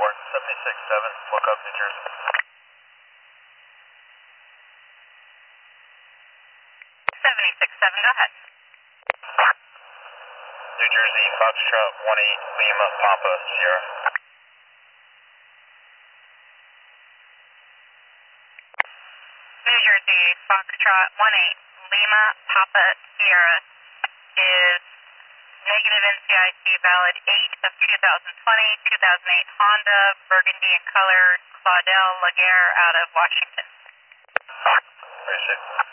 report. 76-7, woke up, New Jersey. 76-7, go ahead. New Jersey, Foxtrot 18, Lima, Papa, Sierra. New Jersey, Foxtrot 18, Lima, Papa, Sierra is negative NCIC valid 8 of 2020, 2008 Honda, burgundy in color, Claudel Laguerre out of Washington. Appreciate it.